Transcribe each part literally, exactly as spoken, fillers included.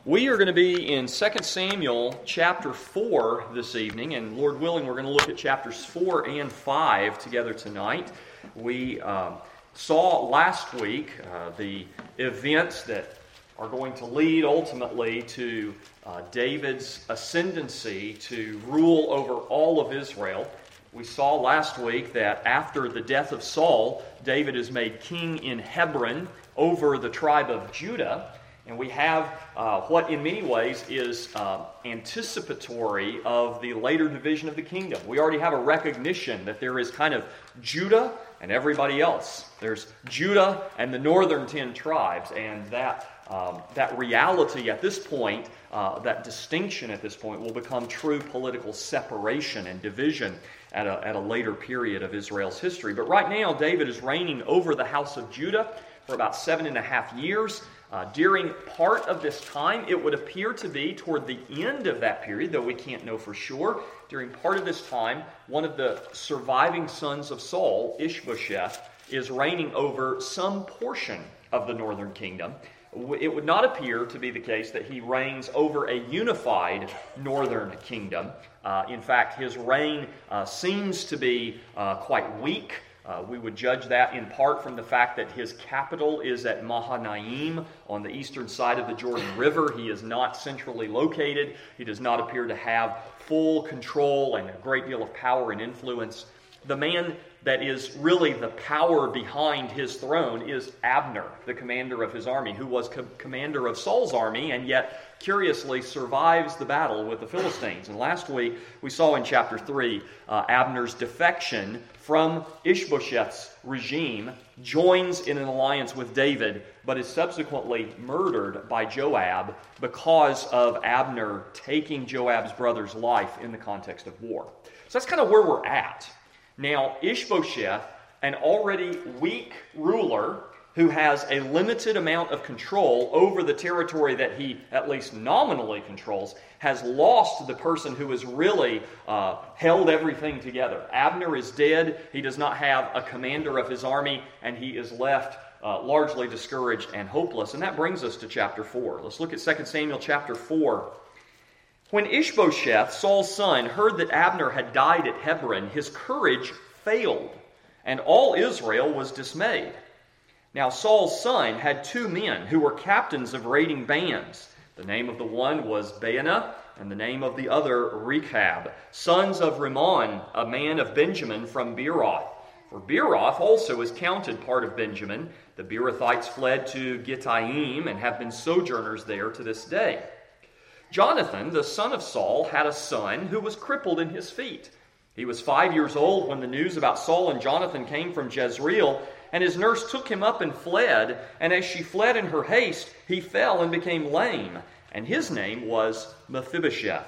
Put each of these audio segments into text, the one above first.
We are going to be in Second Samuel chapter four this evening, and Lord willing, we're going to look at chapters four and five together tonight. We uh, saw last week uh, the events that are going to lead ultimately to uh, David's ascendancy to rule over all of Israel. We saw last week that after the death of Saul, David is made king in Hebron over the tribe of Judah. And we have uh, what in many ways is uh, anticipatory of the later division of the kingdom. We already have a recognition that there is kind of Judah and everybody else. There's Judah and the northern ten tribes, and that um, that reality at this point, uh, that distinction at this point, will become true political separation and division at a, at a later period of Israel's history. But right now, David is reigning over the house of Judah for about seven and a half years. Uh, during part of this time, it would appear to be toward the end of that period, though we can't know for sure. During part of this time, one of the surviving sons of Saul, Ishbosheth, is reigning over some portion of the northern kingdom. It would not appear to be the case that he reigns over a unified northern kingdom. Uh, in fact, his reign uh, seems to be uh, quite weak. Uh, we would judge that in part from the fact that his capital is at Mahanaim on the eastern side of the Jordan River. He is not centrally located. He does not appear to have full control and a great deal of power and influence. The man that is really the power behind his throne is Abner, the commander of his army, who was co- commander of Saul's army and yet curiously survives the battle with the Philistines. And last week we saw in chapter three uh, Abner's defection from Ishbosheth's regime, joins in an alliance with David, but is subsequently murdered by Joab because of Abner taking Joab's brother's life in the context of war. So that's kind of where we're at. Now, Ishbosheth, an already weak ruler who has a limited amount of control over the territory that he at least nominally controls, has lost the person who has really uh, held everything together. Abner is dead. He does not have a commander of his army, and he is left uh, largely discouraged and hopeless. And that brings us to chapter four. Let's look at Second Samuel chapter four. When Ishbosheth, Saul's son, heard that Abner had died at Hebron, his courage failed, and all Israel was dismayed. Now Saul's son had two men who were captains of raiding bands. The name of the one was Baanah, and the name of the other Rechab, sons of Rimmon, a man of Benjamin from Beeroth. For Beeroth also is counted part of Benjamin. The Beerothites fled to Gittaim and have been sojourners there to this day. Jonathan, the son of Saul, had a son who was crippled in his feet. He was five years old when the news about Saul and Jonathan came from Jezreel, and his nurse took him up and fled, and as she fled in her haste, he fell and became lame, and his name was Mephibosheth.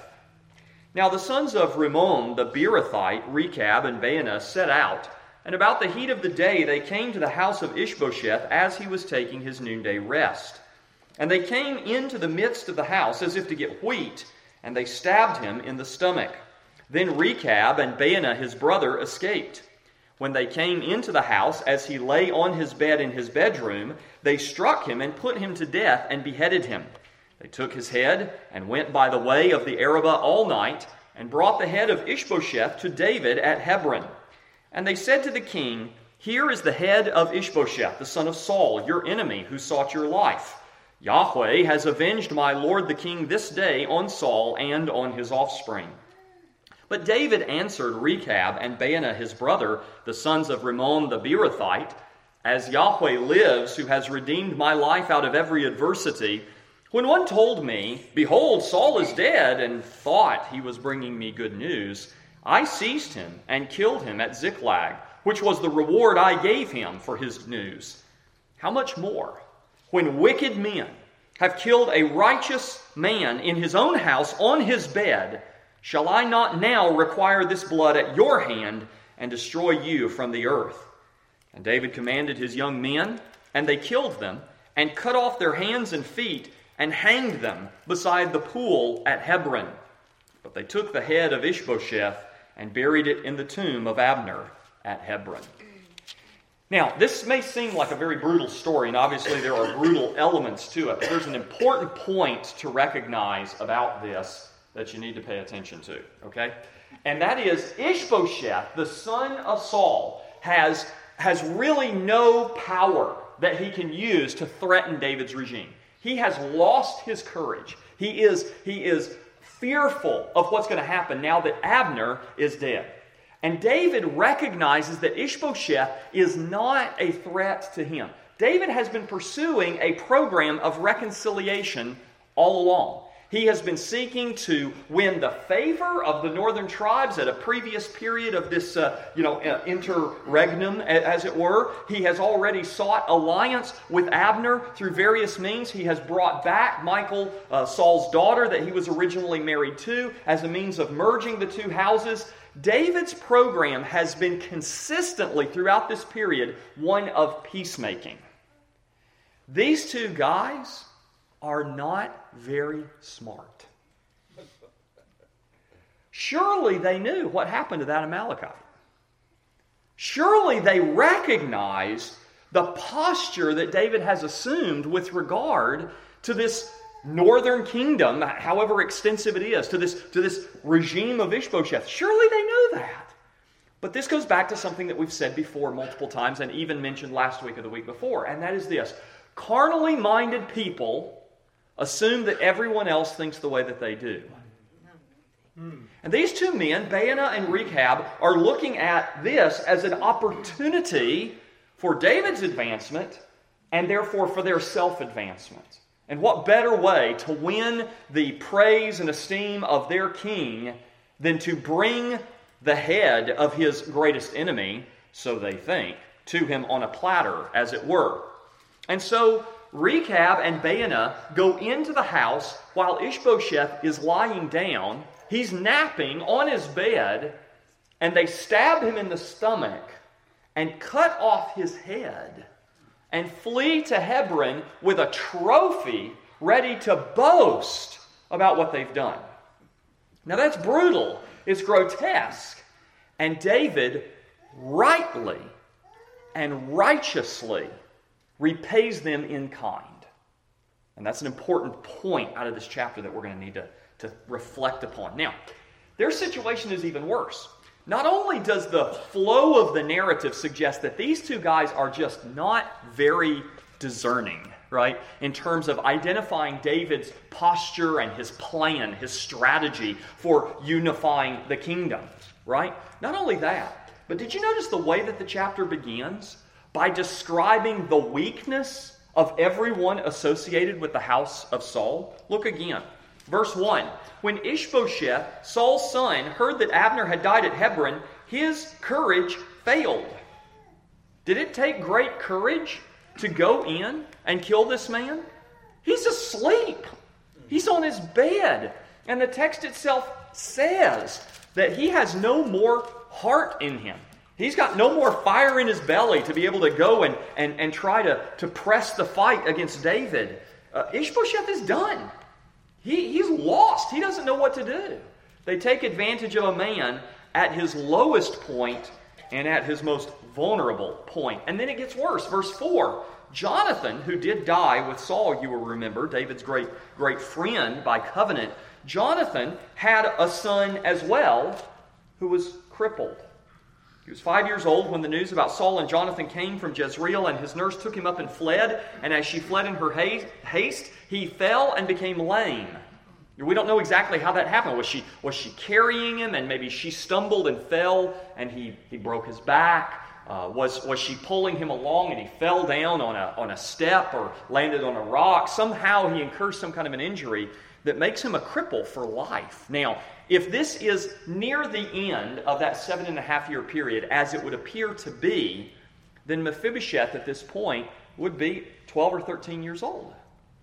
Now the sons of Rimmon, the Beerothite, Rechab and Baanah, set out, and about the heat of the day they came to the house of Ishbosheth as he was taking his noonday rest. And they came into the midst of the house as if to get wheat, and they stabbed him in the stomach. Then Rechab and Baanah his brother escaped. When they came into the house as he lay on his bed in his bedroom, they struck him and put him to death and beheaded him. They took his head and went by the way of the Arabah all night and brought the head of Ishbosheth to David at Hebron. And they said to the king, "Here is the head of Ishbosheth, the son of Saul, your enemy who sought your life. Yahweh has avenged my lord the king this day on Saul and on his offspring." But David answered Rechab and Baanah his brother, the sons of Rimmon the Beerothite, "As Yahweh lives, who has redeemed my life out of every adversity, when one told me, 'Behold, Saul is dead,' and thought he was bringing me good news, I seized him and killed him at Ziklag, which was the reward I gave him for his news. How much more, when wicked men have killed a righteous man in his own house on his bed, shall I not now require this blood at your hand and destroy you from the earth?" And David commanded his young men, and they killed them, and cut off their hands and feet, and hanged them beside the pool at Hebron. But they took the head of Ishbosheth and buried it in the tomb of Abner at Hebron. Now, this may seem like a very brutal story, and obviously there are brutal elements to it, but there's an important point to recognize about this that you need to pay attention to, okay? And that is, Ishbosheth, the son of Saul, has, has really no power that he can use to threaten David's regime. He has lost his courage. He is, he is fearful of what's going to happen now that Abner is dead. And David recognizes that Ishbosheth is not a threat to him. David has been pursuing a program of reconciliation all along. He has been seeking to win the favor of the northern tribes at a previous period of this, uh, you know, uh, interregnum, as it were. He has already sought alliance with Abner through various means. He has brought back Michal, uh, Saul's daughter, that he was originally married to, as a means of merging the two houses. David's program has been consistently, throughout this period, one of peacemaking. These two guys are not very smart. Surely they knew what happened to that Amalekite. Surely they recognized the posture that David has assumed with regard to this northern kingdom, however extensive it is, to this, to this regime of Ishbosheth. Surely they knew that. But this goes back to something that we've said before multiple times, and even mentioned last week or the week before, and that is this. Carnally minded people assume that everyone else thinks the way that they do. And these two men, Baanah and Rechab, are looking at this as an opportunity for David's advancement and therefore for their self-advancement. And what better way to win the praise and esteem of their king than to bring the head of his greatest enemy, so they think, to him on a platter, as it were. And so Rechab and Baanah go into the house while Ishbosheth is lying down. He's napping on his bed, and they stab him in the stomach and cut off his head and flee to Hebron with a trophy ready to boast about what they've done. Now that's brutal. It's grotesque. And David rightly and righteously repays them in kind. And that's an important point out of this chapter that we're going to need to, to reflect upon. Now, their situation is even worse. Not only does the flow of the narrative suggest that these two guys are just not very discerning, right, in terms of identifying David's posture and his plan, his strategy for unifying the kingdom, right? Not only that, but did you notice the way that the chapter begins? By describing the weakness of everyone associated with the house of Saul. Look again. Verse one. When Ishbosheth, Saul's son, heard that Abner had died at Hebron, his courage failed. Did it take great courage to go in and kill this man? He's asleep. He's on his bed. And the text itself says that he has no more heart in him. He's got no more fire in his belly to be able to go and, and, and try to, to press the fight against David. Uh, Ishbosheth is done. He, he's lost. He doesn't know what to do. They take advantage of a man at his lowest point and at his most vulnerable point. And then it gets worse. Verse four. Jonathan, who did die with Saul, you will remember, David's great, great friend by covenant, Jonathan had a son as well who was crippled. He was five years old when the news about Saul and Jonathan came from Jezreel, and his nurse took him up and fled. And as she fled in her haste, he fell and became lame. We don't know exactly how that happened. Was she, was she carrying him, and maybe she stumbled and fell, and he, he broke his back? Uh, was, was she pulling him along, and he fell down on a, on a step or landed on a rock? Somehow he incurred some kind of an injury that makes him a cripple for life. Now, if this is near the end of that seven and a half year period, as it would appear to be, then Mephibosheth at this point would be twelve or thirteen years old.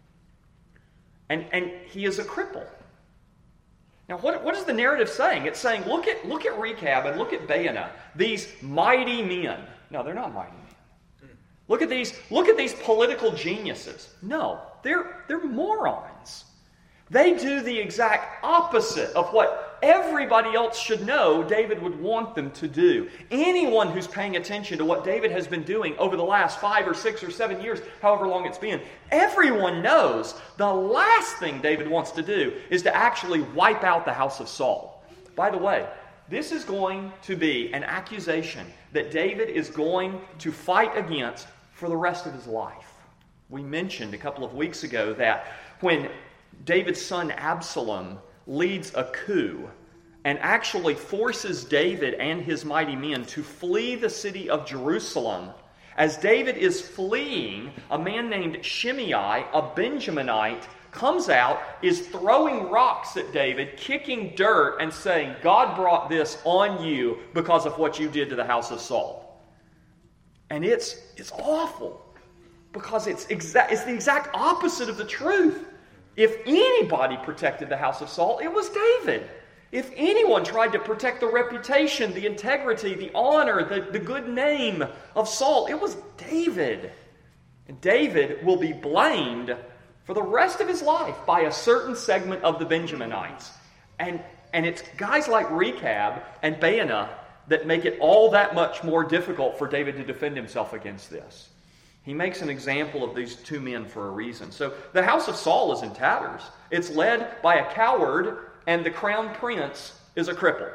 And, and he is a cripple. Now, what, what is the narrative saying? It's saying, look at, look at Rechab and look at Baanah, these mighty men. No, they're not mighty men. Look at these, look at these political geniuses. No, they're, they're morons. They do the exact opposite of what everybody else should know David would want them to do. Anyone who's paying attention to what David has been doing over the last five or six or seven years, however long it's been, everyone knows the last thing David wants to do is to actually wipe out the house of Saul. By the way, this is going to be an accusation that David is going to fight against for the rest of his life. We mentioned a couple of weeks ago that when David's son Absalom leads a coup and actually forces David and his mighty men to flee the city of Jerusalem, as David is fleeing, a man named Shimei, a Benjaminite, comes out, is throwing rocks at David, kicking dirt, and saying, God brought this on you because of what you did to the house of Saul. And it's, it's awful, because it's, exa- it's the exact opposite of the truth. If anybody protected the house of Saul, it was David. If anyone tried to protect the reputation, the integrity, the honor, the, the good name of Saul, it was David. And David will be blamed for the rest of his life by a certain segment of the Benjaminites. And, and it's guys like Rechab and Baanah that make it all that much more difficult for David to defend himself against this. He makes an example of these two men for a reason. So the house of Saul is in tatters. It's led by a coward, and the crown prince is a cripple.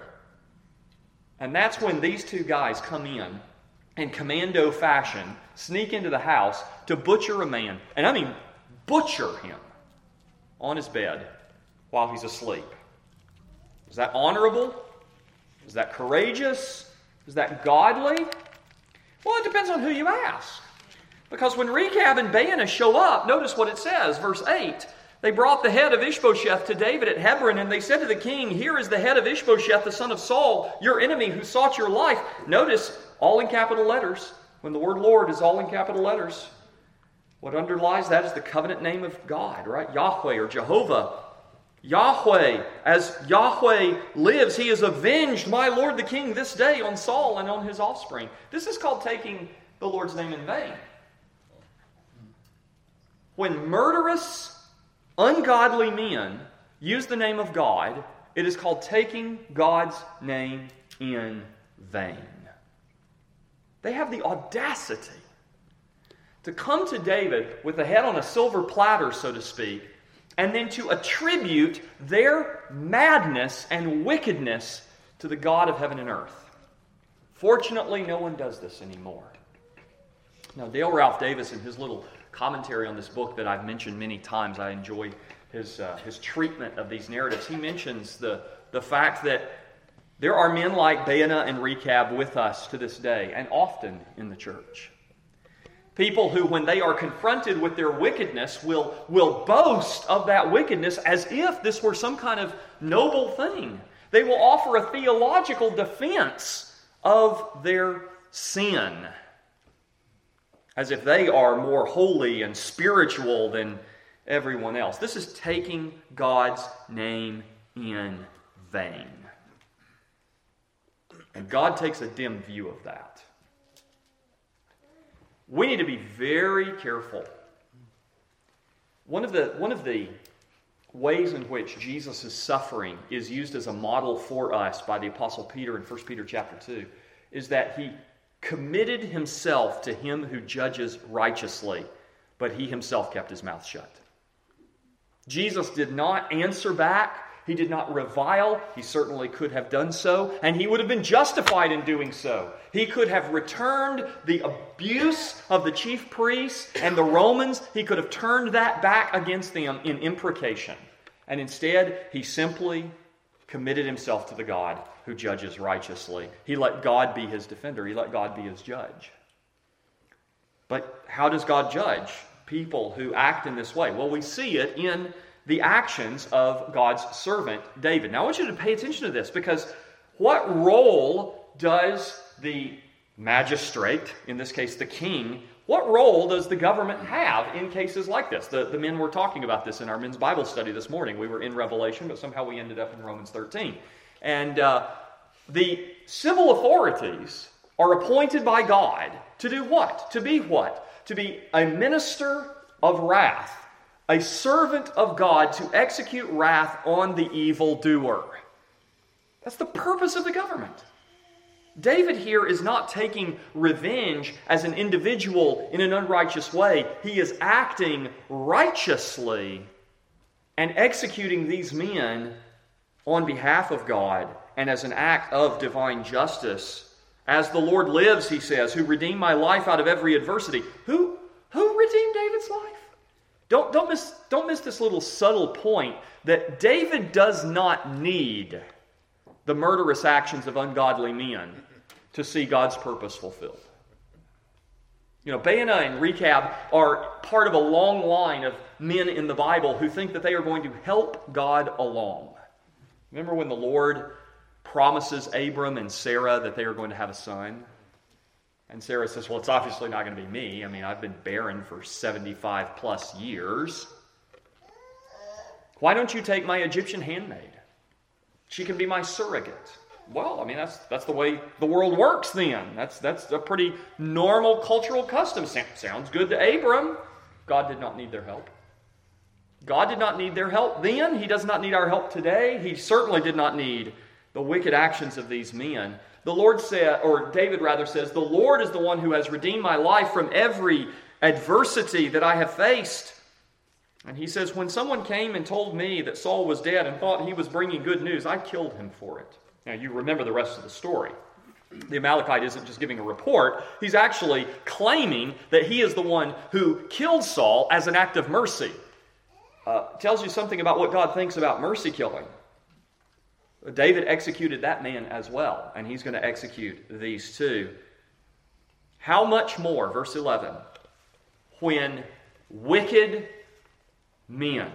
And that's when these two guys come in, in commando fashion, sneak into the house to butcher a man. And I mean, butcher him on his bed while he's asleep. Is that honorable? Is that courageous? Is that godly? Well, it depends on who you ask. Because when Rechab and Baanah show up, notice what it says, verse eight. They brought the head of Ishbosheth to David at Hebron, and they said to the king, here is the head of Ishbosheth, the son of Saul, your enemy who sought your life. Notice, all in capital letters. When the word Lord is all in capital letters, what underlies that is the covenant name of God, right? Yahweh or Jehovah. Yahweh, as Yahweh lives, he has avenged my Lord the king this day on Saul and on his offspring. This is called taking the Lord's name in vain. When murderous, ungodly men use the name of God, it is called taking God's name in vain. They have the audacity to come to David with the head on a silver platter, so to speak, and then to attribute their madness and wickedness to the God of heaven and earth. Fortunately, no one does this anymore. Now, Dale Ralph Davis, in his little commentary on this book that I've mentioned many times, I enjoy his uh, his treatment of these narratives. He mentions the, the fact that there are men like Baanah and Rechab with us to this day, and often in the church. People who, when they are confronted with their wickedness, will, will boast of that wickedness as if this were some kind of noble thing. They will offer a theological defense of their sin, as if they are more holy and spiritual than everyone else. This is taking God's name in vain. And God takes a dim view of that. We need to be very careful. One of the, one of the ways in which Jesus' suffering is used as a model for us by the Apostle Peter in First Peter chapter two is that he committed himself to him who judges righteously, but he himself kept his mouth shut. Jesus did not answer back. He did not revile. He certainly could have done so, and he would have been justified in doing so. He could have returned the abuse of the chief priests and the Romans. He could have turned that back against them in imprecation. And instead, he simply committed himself to the God who judges righteously. He let God be his defender. He let God be his judge. But how does God judge people who act in this way? Well, we see it in the actions of God's servant, David. Now, I want you to pay attention to this, because what role does the magistrate, in this case the king, what role does the government have in cases like this? The, the men were talking about this in our men's Bible study this morning. We were in Revelation, but somehow we ended up in Romans thirteen. And uh, the civil authorities are appointed by God to do what? To be what? To be a minister of wrath, a servant of God to execute wrath on the evildoer. That's the purpose of the government. David here is not taking revenge as an individual in an unrighteous way. He is acting righteously and executing these men on behalf of God and as an act of divine justice. As the Lord lives, he says, who redeemed my life out of every adversity. Who, who redeemed David's life? Don't, don't, miss, don't miss this little subtle point that David does not need the murderous actions of ungodly men to see God's purpose fulfilled. You know, Baana and Rechab are part of a long line of men in the Bible who think that they are going to help God along. Remember when the Lord promises Abram and Sarah that they are going to have a son? And Sarah says, well, it's obviously not going to be me. I mean, I've been barren for seventy-five plus years. Why don't you take my Egyptian handmaid? She can be my surrogate. Well, I mean, that's that's the way the world works then. That's, that's a pretty normal cultural custom. Sounds good to Abram. God did not need their help. God did not need their help then. He does not need our help today. He certainly did not need the wicked actions of these men. The Lord said, or David rather says, the Lord is the one who has redeemed my life from every adversity that I have faced. And he says, when someone came and told me that Saul was dead and thought he was bringing good news, I killed him for it. Now, you remember the rest of the story. The Amalekite isn't just giving a report. He's actually claiming that he is the one who killed Saul as an act of mercy. Uh, tells you something about what God thinks about mercy killing. David executed that man as well, and he's going to execute these two. How much more, verse eleven, when wicked men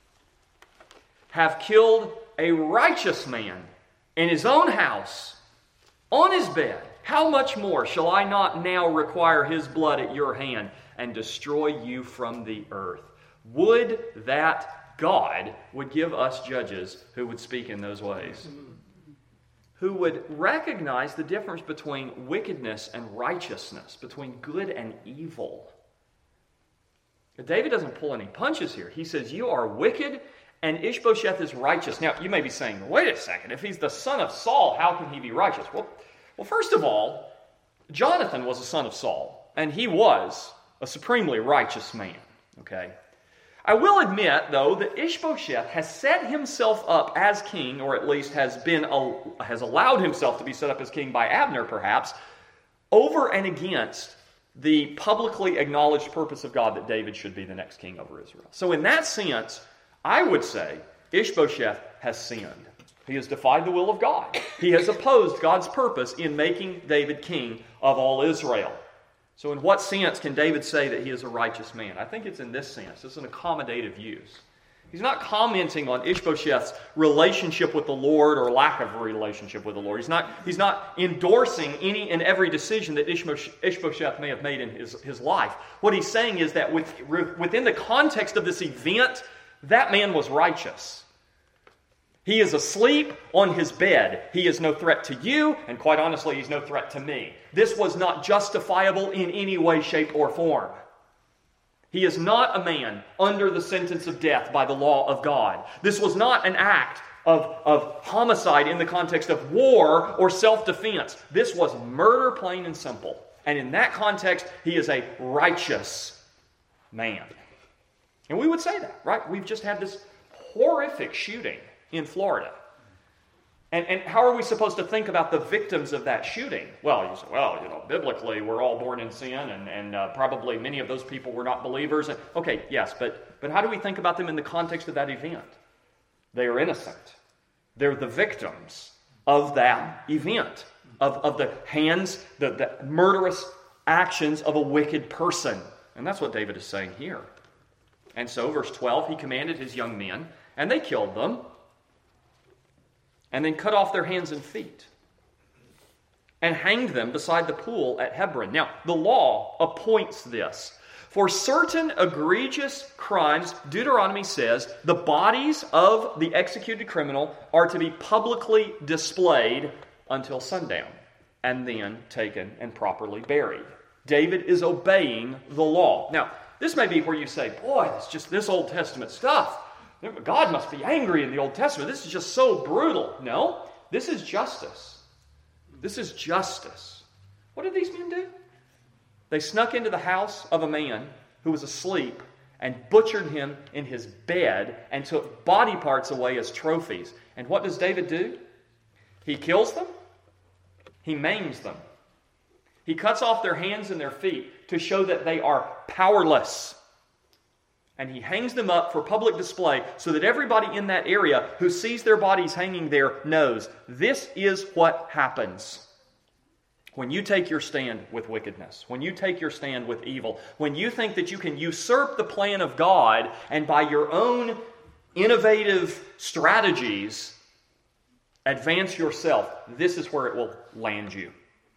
have killed a righteous man in his own house, on his bed, how much more shall I not now require his blood at your hand and destroy you from the earth? Would that God would give us judges who would speak in those ways, who would recognize the difference between wickedness and righteousness, between good and evil. David doesn't pull any punches here. He says, you are wicked and Ishbosheth is righteous. Now, you may be saying, wait a second, if he's the son of Saul, how can he be righteous? Well, well, first of all, Jonathan was a son of Saul, and he was a supremely righteous man. Okay? I will admit, though, that Ishbosheth has set himself up as king, or at least has been has allowed himself to be set up as king by Abner, perhaps, over and against the publicly acknowledged purpose of God that David should be the next king over Israel. So in that sense, I would say Ishbosheth has sinned. He has defied the will of God. He has opposed God's purpose in making David king of all Israel. So in what sense can David say that he is a righteous man? I think it's in this sense. It's an accommodative use. He's not commenting on Ishbosheth's relationship with the Lord or lack of a relationship with the Lord. He's not, he's not endorsing any and every decision that Ishbosheth may have made in his, his life. What he's saying is that with, within the context of this event, that man was righteous. He is asleep on his bed. He is no threat to you, and quite honestly, he's no threat to me. This was not justifiable in any way, shape, or form. He is not a man under the sentence of death by the law of God. This was not an act of, of homicide in the context of war or self-defense. This was murder, plain and simple. And in that context, he is a righteous man. And we would say that, right? We've just had this horrific shooting in Florida. And, and how are we supposed to think about the victims of that shooting? Well, you say, well, you know, biblically, we're all born in sin, and, and uh, probably many of those people were not believers. And, okay, yes, but, but how do we think about them in the context of that event? They are innocent. They're the victims of that event, of, of the hands, the, the murderous actions of a wicked person. And that's what David is saying here. And so, verse twelve, he commanded his young men, and they killed them, and then cut off their hands and feet, and hanged them beside the pool at Hebron. Now, the law appoints this. For certain egregious crimes, Deuteronomy says, the bodies of the executed criminal are to be publicly displayed until sundown, and then taken and properly buried. David is obeying the law. Now, this may be where you say, boy, it's just this Old Testament stuff. God must be angry in the Old Testament. This is just so brutal. No, This is justice. This is justice. What did these men do? They snuck into the house of a man who was asleep and butchered him in his bed and took body parts away as trophies. And what does David do? He kills them. He maims them. He cuts off their hands and their feet to show that they are powerless. And he hangs them up for public display so that everybody in that area who sees their bodies hanging there knows this is what happens when you take your stand with wickedness, when you take your stand with evil, when you think that you can usurp the plan of God and by your own innovative strategies advance yourself. This is where it will land you.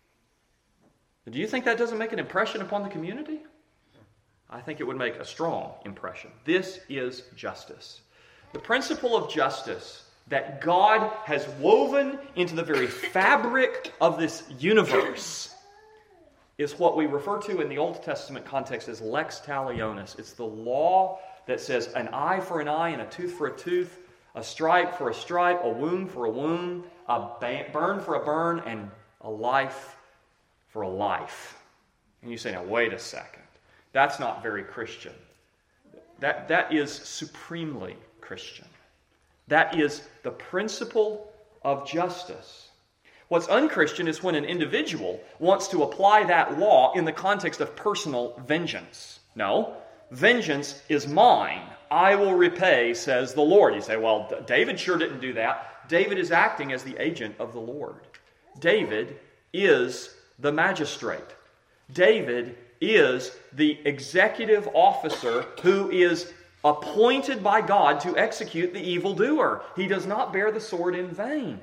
Do you think that doesn't make an impression upon the community? I think it would make a strong impression. This is justice. The principle of justice that God has woven into the very fabric of this universe is what we refer to in the Old Testament context as lex talionis. It's the law that says an eye for an eye and a tooth for a tooth, a stripe for a stripe, a wound for a wound, a burn for a burn, and a life for a life. And you say, now wait a second. That's not very Christian. That, that is supremely Christian. That is the principle of justice. What's unchristian is when an individual wants to apply that law in the context of personal vengeance. No, vengeance is mine. I will repay, says the Lord. You say, well, David sure didn't do that. David is acting as the agent of the Lord. David is the magistrate. David is the executive officer who is appointed by God to execute the evildoer. He does not bear the sword in vain.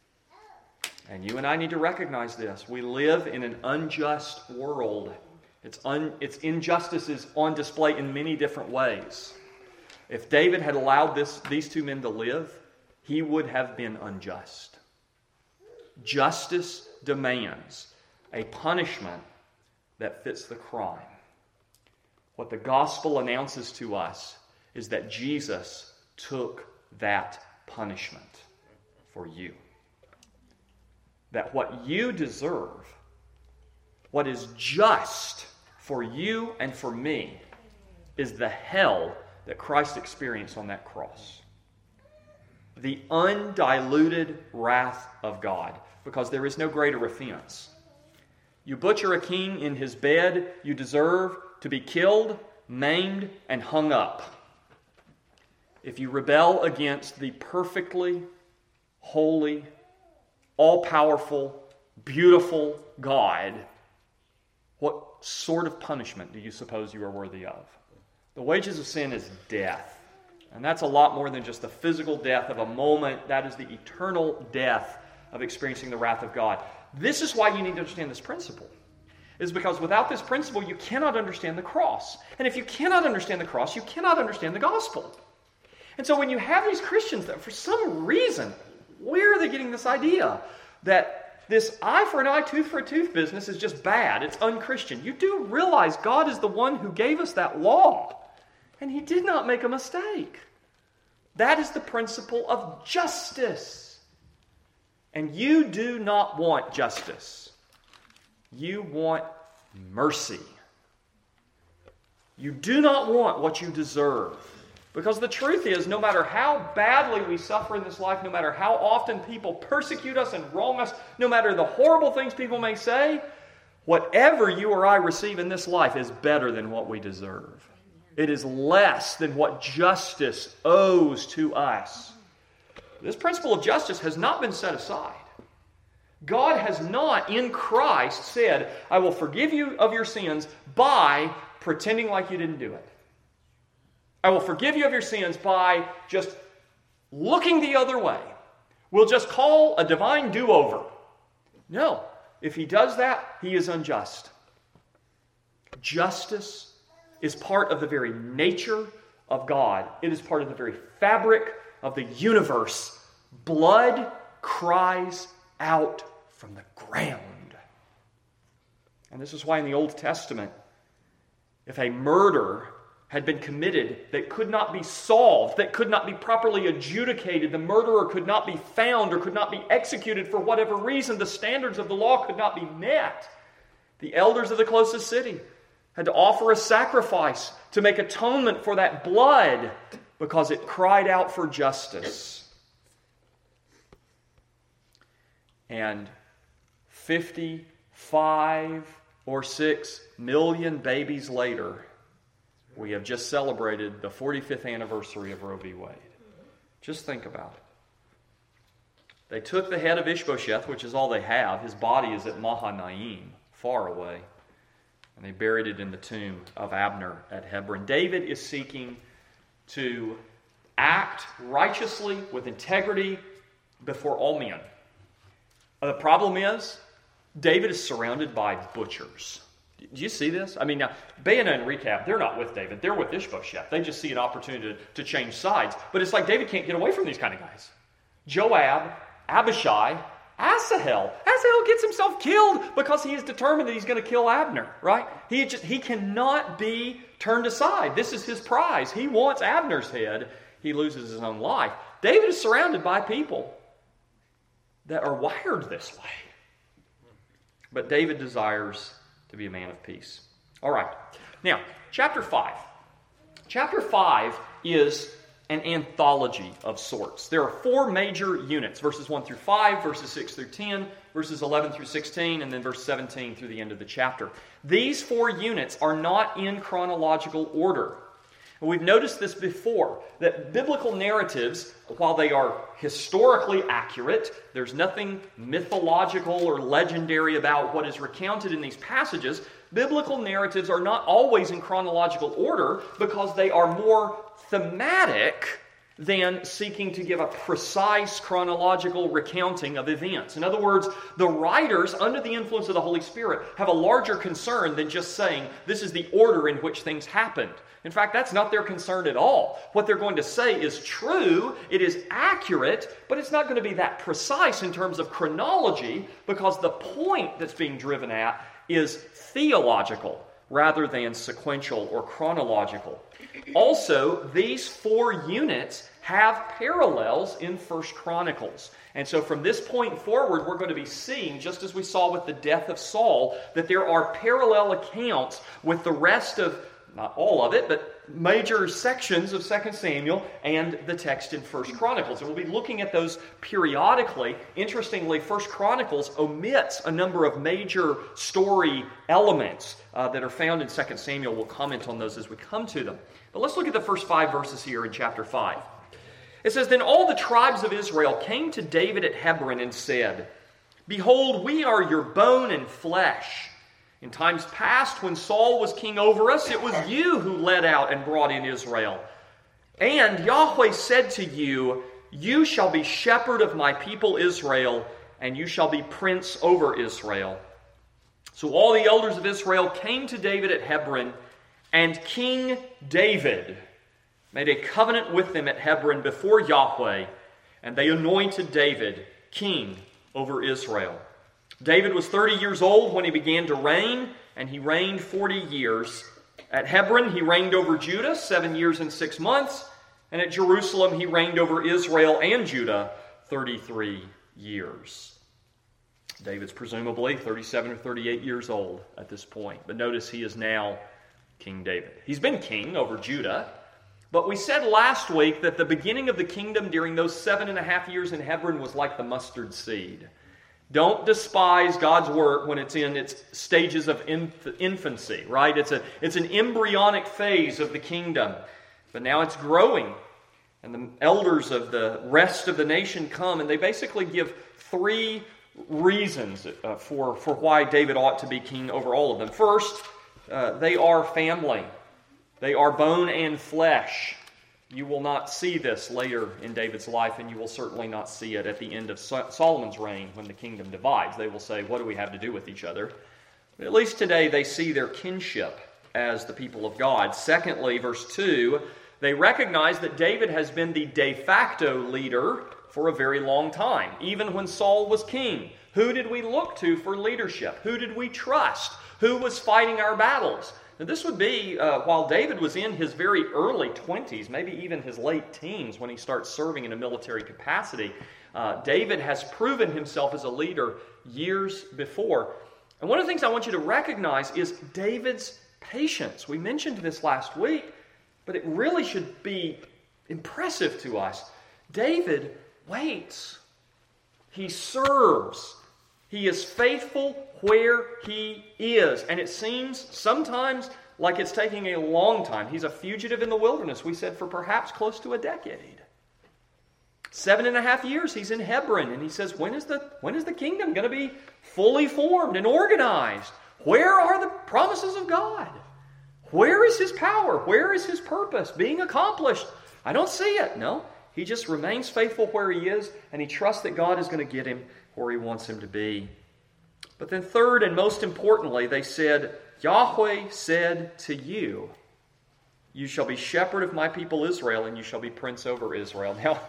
And you and I need to recognize this. We live in an unjust world. Its, un, its injustice is on display in many different ways. If David had allowed this, these two men to live, he would have been unjust. Justice demands a punishment that fits the crime. What the gospel announces to us is that Jesus took that punishment for you. That what you deserve, what is just for you and for me, is the hell that Christ experienced on that cross. The undiluted wrath of God, because there is no greater offense. You butcher a king in his bed, you deserve to be killed, maimed, and hung up. If you rebel against the perfectly holy, all-powerful, beautiful God, what sort of punishment do you suppose you are worthy of? The wages of sin is death. And that's a lot more than just the physical death of a moment. That is the eternal death of experiencing the wrath of God. This is why you need to understand this principle. It is because without this principle, you cannot understand the cross. And if you cannot understand the cross, you cannot understand the gospel. And so when you have these Christians that for some reason, where are they getting this idea that this eye for an eye, tooth for a tooth business is just bad, it's unchristian? You do realize God is the one who gave us that law. And He did not make a mistake. That is the principle of justice. And you do not want justice. You want mercy. You do not want what you deserve. Because the truth is, no matter how badly we suffer in this life, no matter how often people persecute us and wrong us, no matter the horrible things people may say, whatever you or I receive in this life is better than what we deserve. It is less than what justice owes to us. This principle of justice has not been set aside. God has not, in Christ, said, I will forgive you of your sins by pretending like you didn't do it. I will forgive you of your sins by just looking the other way. We'll just call a divine do-over. No. If He does that, He is unjust. Justice is part of the very nature of God. It is part of the very fabric of the universe. Blood cries out from the ground. And this is why in the Old Testament, if a murder had been committed that could not be solved, that could not be properly adjudicated. The murderer could not be found or could not be executed for whatever reason. The standards of the law could not be met. The elders of the closest city had to offer a sacrifice to make atonement for that blood because it cried out for justice. And fifty-five or six million babies later, we have just celebrated the forty-fifth anniversary of Roe v. Wade. Just think about it. They took the head of Ishbosheth, which is all they have. His body is at Mahanaim, far away. And they buried it in the tomb of Abner at Hebron. David is seeking to act righteously with integrity before all men. The problem is, David is surrounded by butchers. Do you see this? I mean, now, Baana and Rechab, they're not with David. They're with Ishbosheth. They just see an opportunity to, to change sides. But it's like David can't get away from these kind of guys. Joab, Abishai, Asahel. Asahel gets himself killed because he is determined that he's going to kill Abner, right? He just he cannot be turned aside. This is his prize. He wants Abner's head. He loses his own life. David is surrounded by people that are wired this way. But David desires to be a man of peace. All right. Now, chapter five. Chapter five is an anthology of sorts. There are four major units, verses one through five, verses six through ten, verses eleven through sixteen, and then verse seventeen through the end of the chapter. These four units are not in chronological order. We've noticed this before, that biblical narratives, while they are historically accurate, there's nothing mythological or legendary about what is recounted in these passages. Biblical narratives are not always in chronological order because they are more thematic than seeking to give a precise chronological recounting of events. In other words, the writers, under the influence of the Holy Spirit, have a larger concern than just saying, this is the order in which things happened. In fact, that's not their concern at all. What they're going to say is true, it is accurate, but it's not going to be that precise in terms of chronology because the point that's being driven at is theological rather than sequential or chronological. Also, these four units have parallels in First Chronicles. And so from this point forward, we're going to be seeing, just as we saw with the death of Saul, that there are parallel accounts with the rest of, not all of it, but major sections of Second Samuel and the text in First Chronicles. And we'll be looking at those periodically. Interestingly, First Chronicles omits a number of major story elements uh, that are found in Second Samuel. We'll comment on those as we come to them. But let's look at the first five verses here in chapter five. It says, Then all the tribes of Israel came to David at Hebron and said, Behold, we are your bone and flesh. In times past, when Saul was king over us, it was you who led out and brought in Israel. And Yahweh said to you, You shall be shepherd of my people Israel, and you shall be prince over Israel. So all the elders of Israel came to David at Hebron, and King David made a covenant with them at Hebron before Yahweh, and they anointed David king over Israel. David was thirty years old when he began to reign, and he reigned forty years. At Hebron, he reigned over Judah seven years and six months, and at Jerusalem, he reigned over Israel and Judah thirty-three years. David's presumably thirty-seven or thirty-eight years old at this point, but notice he is now King David. He's been king over Judah, but we said last week that the beginning of the kingdom during those seven and a half years in Hebron was like the mustard seed. Don't despise God's work when it's in its stages of inf- infancy, right? It's a it's an embryonic phase of the kingdom. But now it's growing. And the elders of the rest of the nation come, and they basically give three reasons uh, for, for why David ought to be king over all of them. First, uh, they are family. They are bone and flesh. You will not see this later in David's life, and you will certainly not see it at the end of Solomon's reign when the kingdom divides. They will say, what do we have to do with each other? But at least today they see their kinship as the people of God. Secondly, verse two, they recognize that David has been the de facto leader for a very long time. Even when Saul was king, who did we look to for leadership? Who did we trust? Who was fighting our battles? Now, this would be uh, while David was in his very early twenties, maybe even his late teens when he starts serving in a military capacity. Uh, David has proven himself as a leader years before. And one of the things I want you to recognize is David's patience. We mentioned this last week, but it really should be impressive to us. David waits. He serves. He is faithful where he is. And it seems sometimes like it's taking a long time. He's a fugitive in the wilderness, we said, for perhaps close to a decade. Seven and a half years he's in Hebron. And he says, when is the, when is the kingdom going to be fully formed and organized? Where are the promises of God? Where is His power? Where is His purpose being accomplished? I don't see it. No. He just remains faithful where he is, and he trusts that God is going to get him where He wants him to be. But then third and most importantly, they said, Yahweh said to you, you shall be shepherd of my people Israel, and you shall be prince over Israel. Now,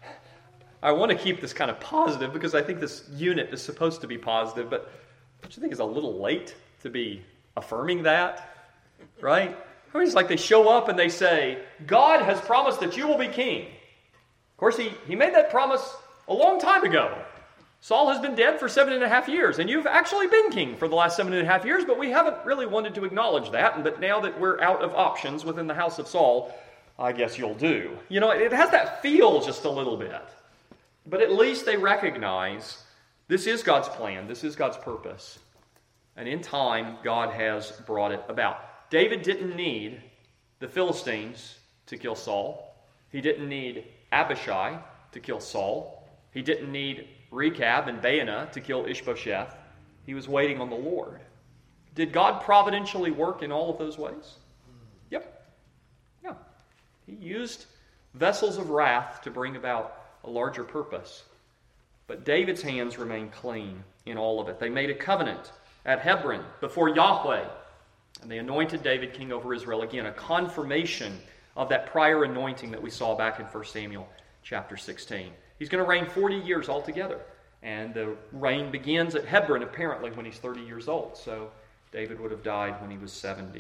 I want to keep this kind of positive because I think this unit is supposed to be positive, but don't you think it's a little late to be affirming that? Right? I mean, it's like they show up and they say, God has promised that you will be king. Of course, he, he made that promise a long time ago. Saul has been dead for seven and a half years, and you've actually been king for the last seven and a half years, but we haven't really wanted to acknowledge that. But now that we're out of options within the house of Saul, I guess you'll do. You know, it has that feel just a little bit. But at least they recognize this is God's plan, this is God's purpose. And in time, God has brought it about. David didn't need the Philistines to kill Saul. He didn't need Abishai to kill Saul. He didn't need Rechab and Baanah to kill Ishbosheth. He was waiting on the Lord. Did God providentially work in all of those ways? Yep. Yeah. He used vessels of wrath to bring about a larger purpose. But David's hands remained clean in all of it. They made a covenant at Hebron before Yahweh, and they anointed David king over Israel. Again, a confirmation of that prior anointing that we saw back in First Samuel chapter sixteen. He's going to reign forty years altogether. And the reign begins at Hebron, apparently, when he's thirty years old. So David would have died when he was seventy.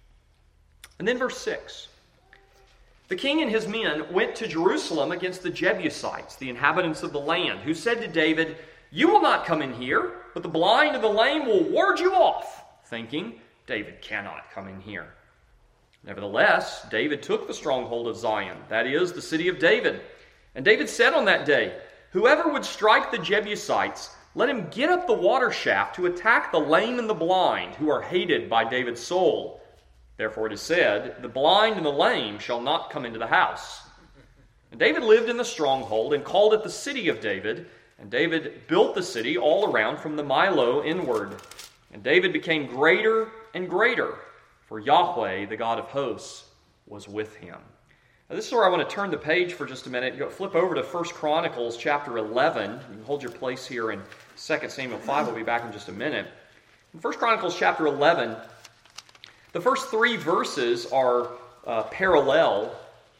And then verse six. The king and his men went to Jerusalem against the Jebusites, the inhabitants of the land, who said to David, you will not come in here, but the blind and the lame will ward you off, thinking, David cannot come in here. Nevertheless, David took the stronghold of Zion, that is, the city of David. And David said on that day, whoever would strike the Jebusites, let him get up the water shaft to attack the lame and the blind, who are hated by David's soul. Therefore it is said, the blind and the lame shall not come into the house. And David lived in the stronghold and called it the city of David. And David built the city all around from the Milo inward. And David became greater and greater, for Yahweh, the God of hosts, was with him. Now, this is where I want to turn the page for just a minute. Go flip over to First Chronicles chapter eleven. You can hold your place here in Second Samuel five. We'll be back in just a minute. In First Chronicles chapter eleven, the first three verses are uh, parallel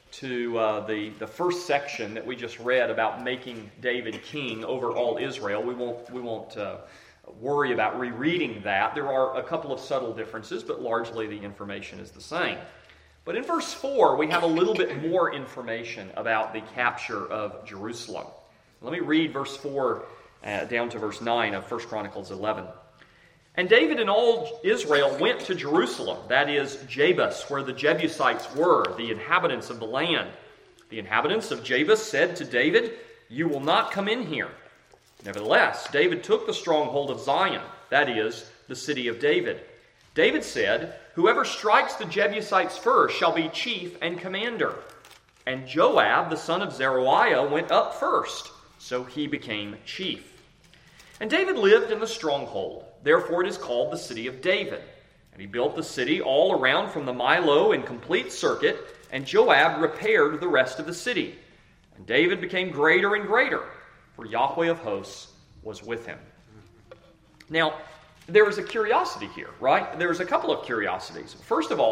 to uh, the, the first section that we just read about making David king over all Israel. We won't, we won't uh, worry about rereading that. There are a couple of subtle differences, but largely the information is the same. But in verse four, we have a little bit more information about the capture of Jerusalem. Let me read verse four uh, down to verse nine of First Chronicles eleven. And David and all Israel went to Jerusalem, that is, Jebus, where the Jebusites were, the inhabitants of the land. The inhabitants of Jebus said to David, you will not come in here. Nevertheless, David took the stronghold of Zion, that is, the city of David. David said, whoever strikes the Jebusites first shall be chief and commander. And Joab, the son of Zeruiah, went up first, so he became chief. And David lived in the stronghold. Therefore it is called the city of David. And he built the city all around from the Milo in complete circuit, and Joab repaired the rest of the city. And David became greater and greater, for Yahweh of hosts was with him. Now, there is a curiosity here, right? There's a couple of curiosities. First of all,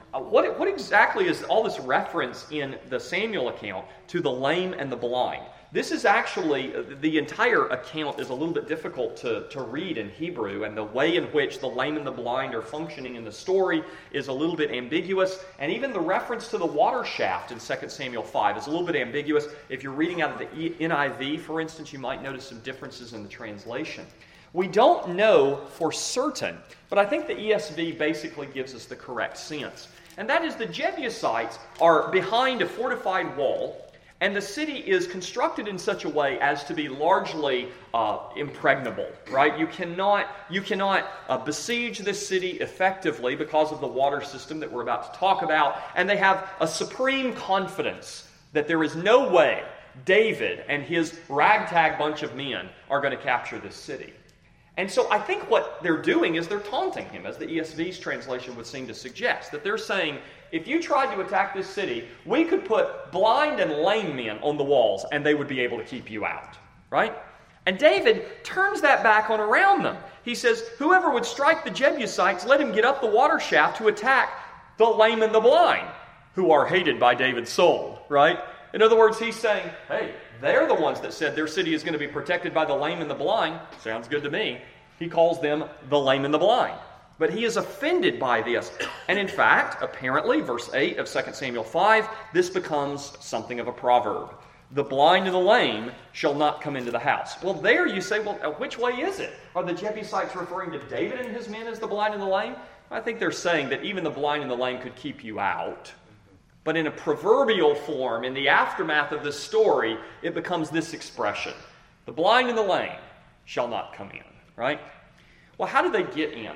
uh, what, what exactly is all this reference in the Samuel account to the lame and the blind? This is actually, the entire account is a little bit difficult to, to read in Hebrew, and the way in which the lame and the blind are functioning in the story is a little bit ambiguous, and even the reference to the water shaft in Second Samuel five is a little bit ambiguous. If you're reading out of the N I V, for instance, you might notice some differences in the translation. We don't know for certain, but I think the E S V basically gives us the correct sense. And that is the Jebusites are behind a fortified wall, and the city is constructed in such a way as to be largely uh, impregnable, right? You cannot, you cannot uh, besiege this city effectively because of the water system that we're about to talk about, and they have a supreme confidence that there is no way David and his ragtag bunch of men are going to capture this city. And so I think what they're doing is they're taunting him, as the E S V's translation would seem to suggest. That they're saying, if you tried to attack this city, we could put blind and lame men on the walls and they would be able to keep you out. Right? And David turns that back on around them. He says, whoever would strike the Jebusites, let him get up the water shaft to attack the lame and the blind, who are hated by David's soul. Right? In other words, he's saying, hey, they're the ones that said their city is going to be protected by the lame and the blind. Sounds good to me. He calls them the lame and the blind. But he is offended by this. And in fact, apparently, verse eight of Second Samuel five, this becomes something of a proverb. The blind and the lame shall not come into the house. Well, there you say, well, which way is it? Are the Jebusites referring to David and his men as the blind and the lame? I think they're saying that even the blind and the lame could keep you out. But in a proverbial form, in the aftermath of this story, it becomes this expression. The blind and the lame shall not come in, right? Well, how do they get in?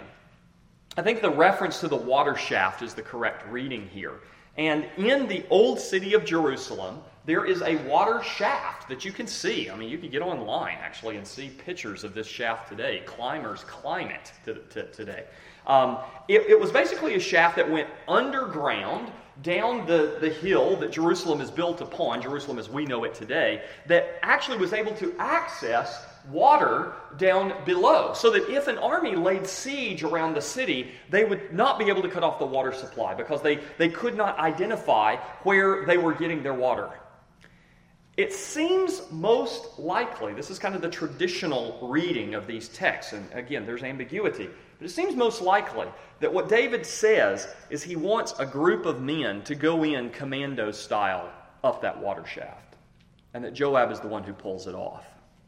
I think the reference to the water shaft is the correct reading here. And in the old city of Jerusalem, there is a water shaft that you can see. I mean, you can get online, actually, and see pictures of this shaft today. Climbers climb it to, to, today. Um, it, it was basically a shaft that went underground down the, the hill that Jerusalem is built upon, Jerusalem as we know it today, that actually was able to access water down below, so that if an army laid siege around the city, they would not be able to cut off the water supply because they, they could not identify where they were getting their water. It seems most likely, this is kind of the traditional reading of these texts, and again, there's ambiguity, but it seems most likely that what David says is he wants a group of men to go in commando style up that water shaft, and that Joab is the one who pulls it off.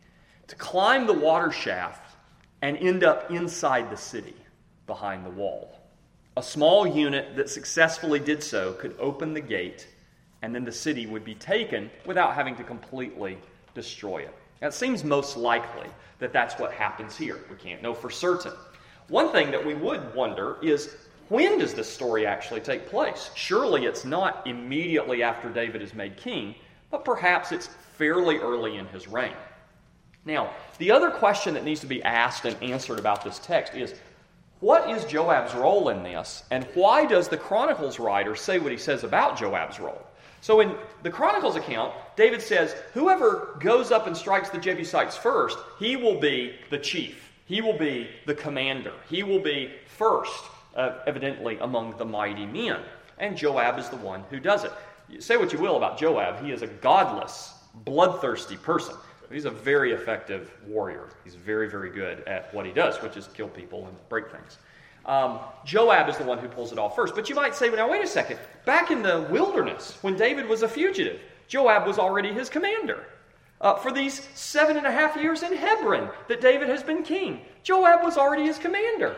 To climb the water shaft and end up inside the city, behind the wall. A small unit that successfully did so could open the gate, and then the city would be taken without having to completely destroy it. Now, it seems most likely that that's what happens here. We can't know for certain. One thing that we would wonder is, when does this story actually take place? Surely it's not immediately after David is made king, but perhaps it's fairly early in his reign. Now, the other question that needs to be asked and answered about this text is, what is Joab's role in this, and why does the Chronicles writer say what he says about Joab's role? So in the Chronicles account, David says, whoever goes up and strikes the Jebusites first, he will be the chief. He will be the commander. He will be first, uh, evidently, among the mighty men. And Joab is the one who does it. You say what you will about Joab, he is a godless, bloodthirsty person. He's a very effective warrior. He's very, very good at what he does, which is kill people and break things. Um, Joab is the one who pulls it off first. But you might say, well, now wait a second. Back in the wilderness, when David was a fugitive, Joab was already his commander. Uh, for these seven and a half years in Hebron that David has been king, Joab was already his commander.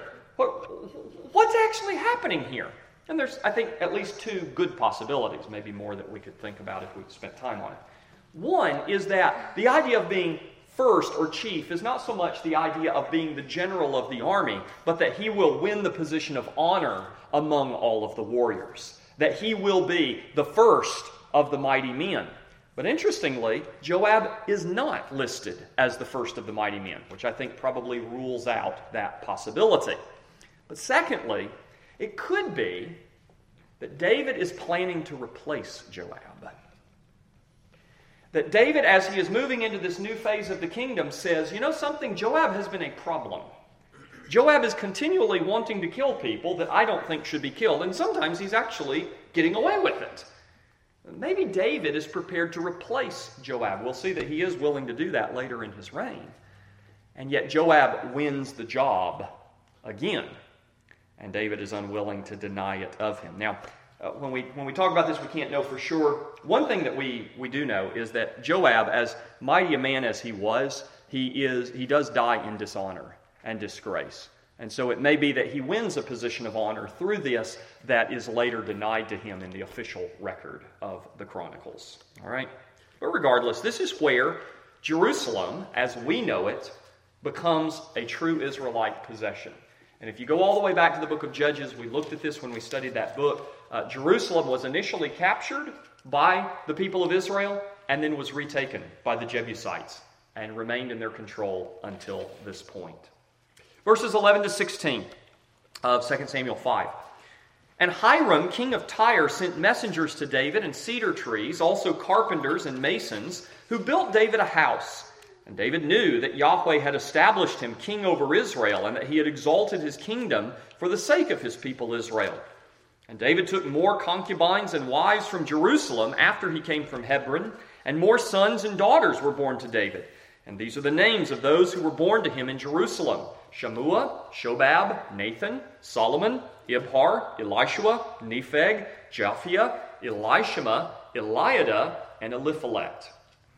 What, what's actually happening here? And there's, I think, at least two good possibilities, maybe more that we could think about if we spent time on it. One is that the idea of being first or chief is not so much the idea of being the general of the army, but that he will win the position of honor among all of the warriors. That he will be the first of the mighty men. But interestingly, Joab is not listed as the first of the mighty men, which I think probably rules out that possibility. But secondly, it could be that David is planning to replace Joab. That David, as he is moving into this new phase of the kingdom, says, you know something, Joab has been a problem. Joab is continually wanting to kill people that I don't think should be killed, and sometimes he's actually getting away with it. Maybe David is prepared to replace Joab. We'll see that he is willing to do that later in his reign. And yet Joab wins the job again, and David is unwilling to deny it of him. Now, uh, when we when we talk about this, we can't know for sure. One thing that we, we do know is that Joab, as mighty a man as he was, he is he does die in dishonor and disgrace. And so it may be that he wins a position of honor through this that is later denied to him in the official record of the Chronicles. All right? But regardless, this is where Jerusalem, as we know it, becomes a true Israelite possession. And if you go all the way back to the book of Judges, we looked at this when we studied that book, uh, Jerusalem was initially captured by the people of Israel and then was retaken by the Jebusites and remained in their control until this point. Verses eleven to sixteen of Second Samuel five. And Hiram, king of Tyre, sent messengers to David and cedar trees, also carpenters and masons, who built David a house. And David knew that Yahweh had established him king over Israel, and that he had exalted his kingdom for the sake of his people Israel. And David took more concubines and wives from Jerusalem after he came from Hebron, and more sons and daughters were born to David. And these are the names of those who were born to him in Jerusalem: Shammua, Shobab, Nathan, Solomon, Ibhar, Elishua, Nepheg, Japhia, Elishama, Eliada, and Eliphalet.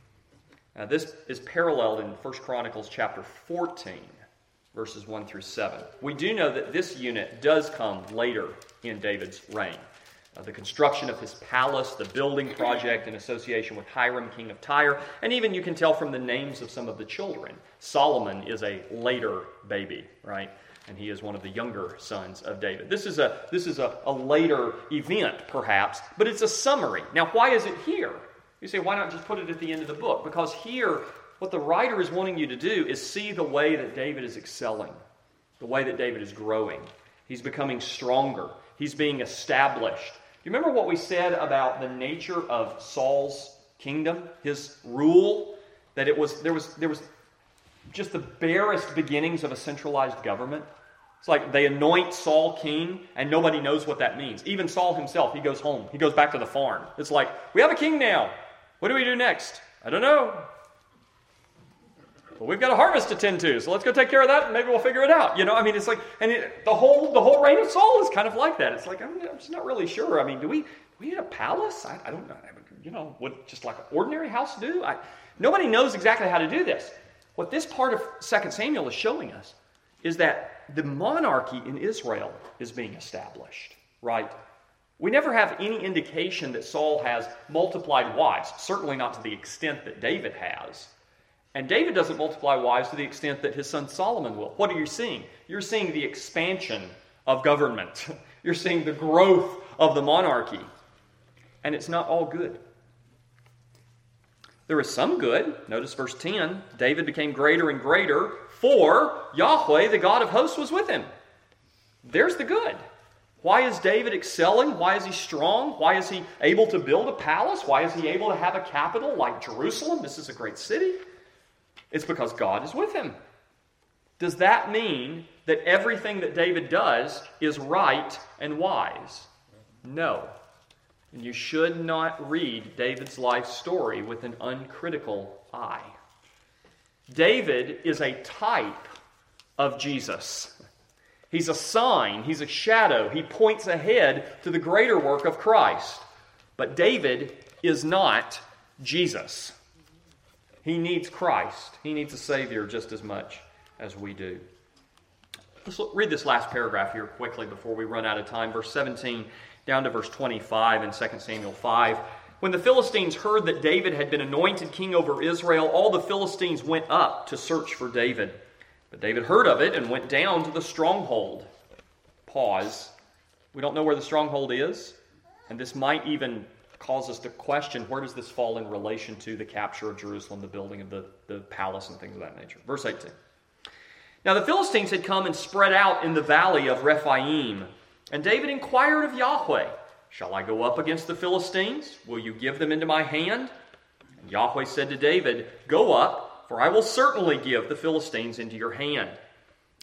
Now, this is paralleled in First Chronicles chapter fourteen, verses one through seven. We do know that this unit does come later in David's reign. Uh, the construction of his palace, the building project in association with Hiram, king of Tyre, and even you can tell from the names of some of the children. Solomon is a later baby, right? And he is one of the younger sons of David. This is a, this is a, a later event, perhaps, but it's a summary. Now, why is it here? You say, why not just put it at the end of the book? Because here, what the writer is wanting you to do is see the way that David is excelling, the way that David is growing. He's becoming stronger. He's being established. Do you remember what we said about the nature of Saul's kingdom, his rule? That it was there was there was just the barest beginnings of a centralized government. It's like they anoint Saul king, and nobody knows what that means. Even Saul himself, he goes home. He goes back to the farm. It's like, we have a king now. What do we do next? I don't know. Well, we've got a harvest to tend to, so let's go take care of that, and maybe we'll figure it out. You know, I mean, it's like, and it, the whole the whole reign of Saul is kind of like that. It's like, I'm, I'm just not really sure. I mean, do we do we need a palace? I, I don't know. You know, what just like an ordinary house do? I, nobody knows exactly how to do this. What this part of Second Samuel is showing us is that the monarchy in Israel is being established, right? We never have any indication that Saul has multiplied wives, certainly not to the extent that David has. And David doesn't multiply wives to the extent that his son Solomon will. What are you seeing? You're seeing the expansion of government. You're seeing the growth of the monarchy. And it's not all good. There is some good. Notice verse ten. David became greater and greater, for Yahweh, the God of hosts, was with him. There's the good. Why is David excelling? Why is he strong? Why is he able to build a palace? Why is he able to have a capital like Jerusalem? This is a great city. It's because God is with him. Does that mean that everything that David does is right and wise? No. And you should not read David's life story with an uncritical eye. David is a type of Jesus. He's a sign, he's a shadow. He points ahead to the greater work of Christ. But David is not Jesus. He needs Christ. He needs a Savior just as much as we do. Let's look, read this last paragraph here quickly before we run out of time. Verse seventeen down to verse twenty-five in Second Samuel five. When the Philistines heard that David had been anointed king over Israel, all the Philistines went up to search for David. But David heard of it and went down to the stronghold. Pause. We don't know where the stronghold is, and this might even cause us to question, where does this fall in relation to the capture of Jerusalem, the building of the, the palace and things of that nature. Verse eighteen. Now the Philistines had come and spread out in the valley of Rephaim, and David inquired of Yahweh, shall I go up against the Philistines? Will you give them into my hand? And Yahweh said to David, go up, for I will certainly give the Philistines into your hand.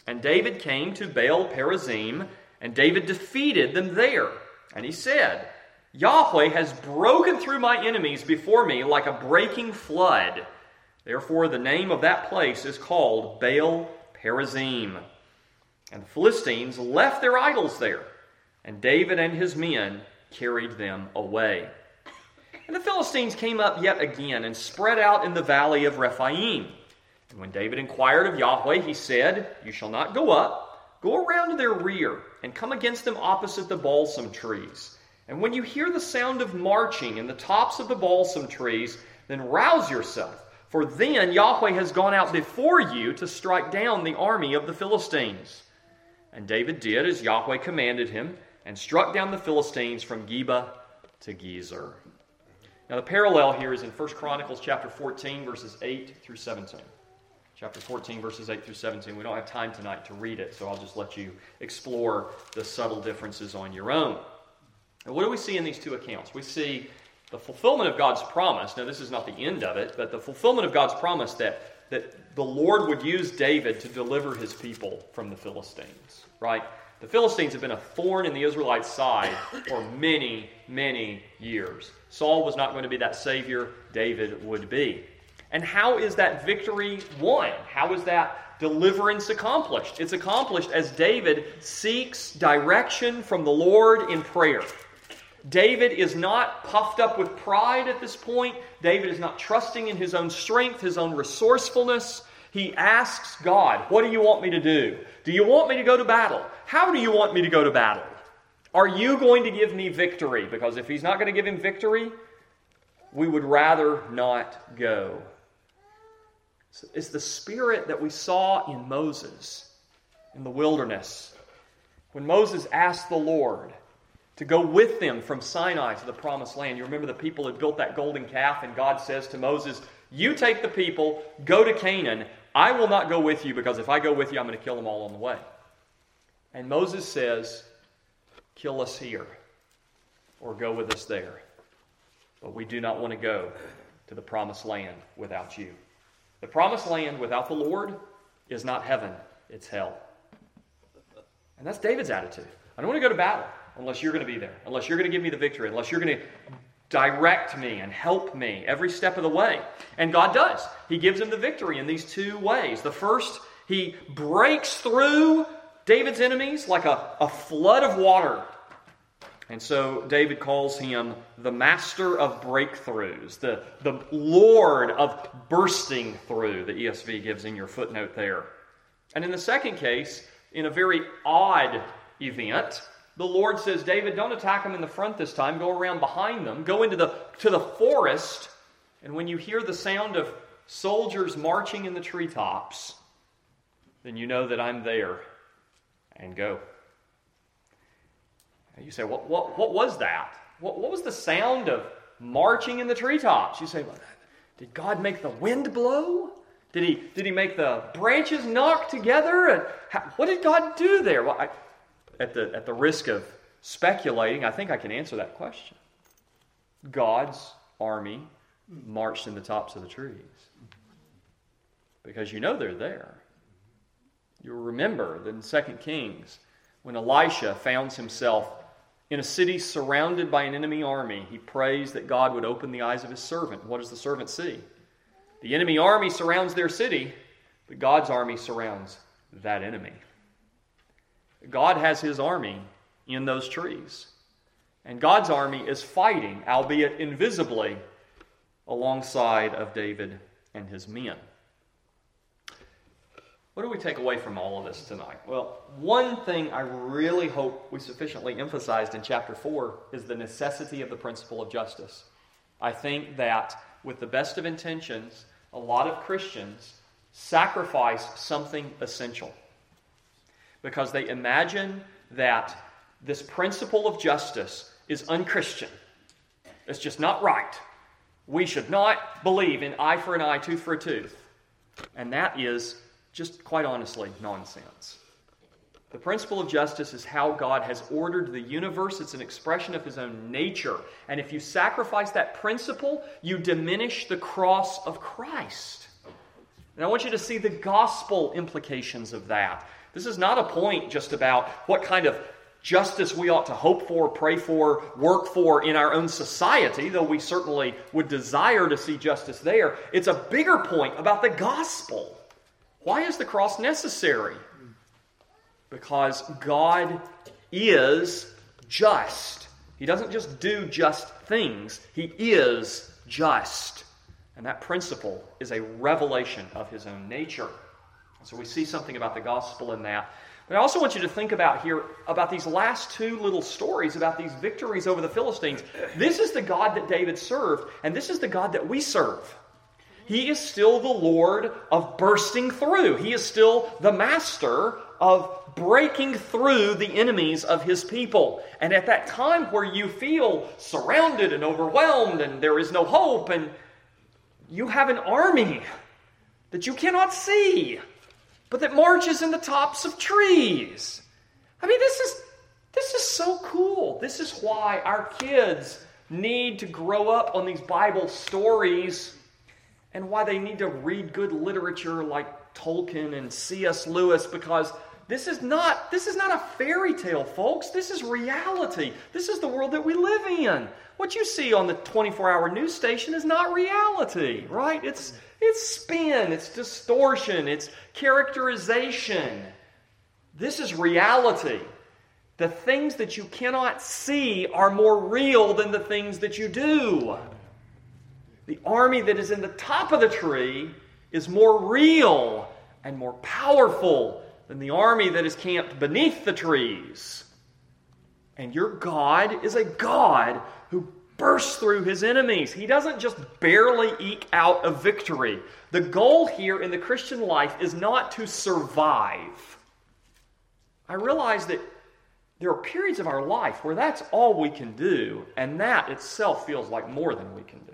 And David came to Baal Perazim, and David defeated them there. And he said, Yahweh has broken through my enemies before me like a breaking flood. Therefore the name of that place is called Baal Perazim. And the Philistines left their idols there, and David and his men carried them away. And the Philistines came up yet again and spread out in the valley of Rephaim. And when David inquired of Yahweh, he said, You shall not go up. Go around to their rear and come against them opposite the balsam trees. And when you hear the sound of marching in the tops of the balsam trees, then rouse yourself. For then Yahweh has gone out before you to strike down the army of the Philistines. And David did as Yahweh commanded him, and struck down the Philistines from Geba to Gezer. Now the parallel here is in First Chronicles chapter fourteen, verses eight through seventeen. Chapter fourteen, verses eight through seventeen. We don't have time tonight to read it, so I'll just let you explore the subtle differences on your own. And what do we see in these two accounts? We see the fulfillment of God's promise. Now this is not the end of it, but the fulfillment of God's promise that, that the Lord would use David to deliver his people from the Philistines. Right? The Philistines have been a thorn in the Israelites' side for many, many years. Saul was not going to be that Savior. David would be. And how is that victory won? How is that deliverance accomplished? It's accomplished as David seeks direction from the Lord in prayer. David is not puffed up with pride at this point. David is not trusting in his own strength, his own resourcefulness. He asks God, what do you want me to do? Do you want me to go to battle? How do you want me to go to battle? Are you going to give me victory? Because if he's not going to give him victory, we would rather not go. It's the spirit that we saw in Moses in the wilderness. When Moses asked the Lord to go with them from Sinai to the promised land. You remember the people had built that golden calf, and God says to Moses, you take the people, go to Canaan. I will not go with you, because if I go with you, I'm going to kill them all on the way. And Moses says, kill us here, or go with us there. But we do not want to go to the promised land without you. The promised land without the Lord is not heaven, it's hell. And that's David's attitude. I don't want to go to battle unless you're going to be there, unless you're going to give me the victory, unless you're going to direct me and help me every step of the way. And God does. He gives him the victory in these two ways. The first, he breaks through David's enemies like a, a flood of water. And so David calls him the master of breakthroughs, the, the Lord of bursting through, the E S V gives in your footnote there. And in the second case, in a very odd event, the Lord says, David, don't attack them in the front this time. Go around behind them. Go into the to the forest. And when you hear the sound of soldiers marching in the treetops, then you know that I'm there. And go. And you say, what, what, what was that? What, what was the sound of marching in the treetops? You say, well, did God make the wind blow? Did he, did he make the branches knock together? And how, what did God do there? Well, I, At the, at the risk of speculating, I think I can answer that question. God's army marched in the tops of the trees. Because you know they're there. You'll remember that in Second Kings, when Elisha found himself in a city surrounded by an enemy army, he prays that God would open the eyes of his servant. What does the servant see? The enemy army surrounds their city, but God's army surrounds that enemy. God has his army in those trees. And God's army is fighting, albeit invisibly, alongside of David and his men. What do we take away from all of this tonight? Well, one thing I really hope we sufficiently emphasized in chapter four is the necessity of the principle of justice. I think that with the best of intentions, a lot of Christians sacrifice something essential, because they imagine that this principle of justice is unchristian. It's just not right. We should not believe in eye for an eye, tooth for a tooth. And that is just quite honestly nonsense. The principle of justice is how God has ordered the universe. It's an expression of his own nature. And if you sacrifice that principle, you diminish the cross of Christ. And I want you to see the gospel implications of that. This is not a point just about what kind of justice we ought to hope for, pray for, work for in our own society, though we certainly would desire to see justice there. It's a bigger point about the gospel. Why is the cross necessary? Because God is just. He doesn't just do just things. He is just. And that principle is a revelation of His own nature. So we see something about the gospel in that. But I also want you to think about here, about these last two little stories, about these victories over the Philistines. This is the God that David served, and this is the God that we serve. He is still the Lord of bursting through. He is still the master of breaking through the enemies of His people. And at that time where you feel surrounded and overwhelmed and there is no hope, and you have an army that you cannot see, but that marches in the tops of trees. I mean, this is this is so cool. This is why our kids need to grow up on these Bible stories, and why they need to read good literature like Tolkien and C S Lewis, because this is not this is not a fairy tale, folks. This is reality. This is the world that we live in. What you see on the twenty-four hour news station is not reality, right? It's It's spin, it's distortion, it's characterization. This is reality. The things that you cannot see are more real than the things that you do. The army that is in the top of the tree is more real and more powerful than the army that is camped beneath the trees. And your God is a God who bursts through His enemies. He doesn't just barely eke out a victory. The goal here in the Christian life is not to survive. I realize that there are periods of our life where that's all we can do, and that itself feels like more than we can do.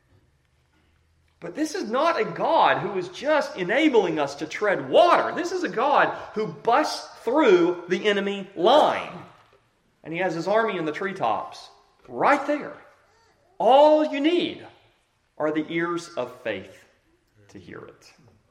But this is not a God who is just enabling us to tread water. This is a God who busts through the enemy line. And He has His army in the treetops right there. All you need are the ears of faith to hear it.